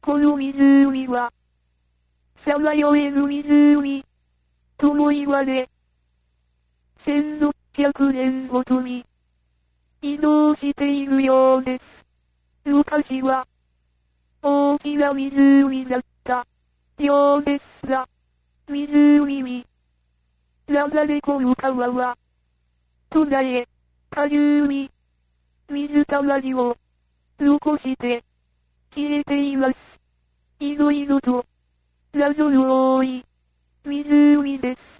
この湖は、さまよえる湖、とも言われ、1600年ごとに、移動しているようです。昔は、大きな湖だった、ようですが、湖に、流れ込む川は、途絶え、下流に、水たまりを、残して、消えています。いろいろと、謎の多い、湖です。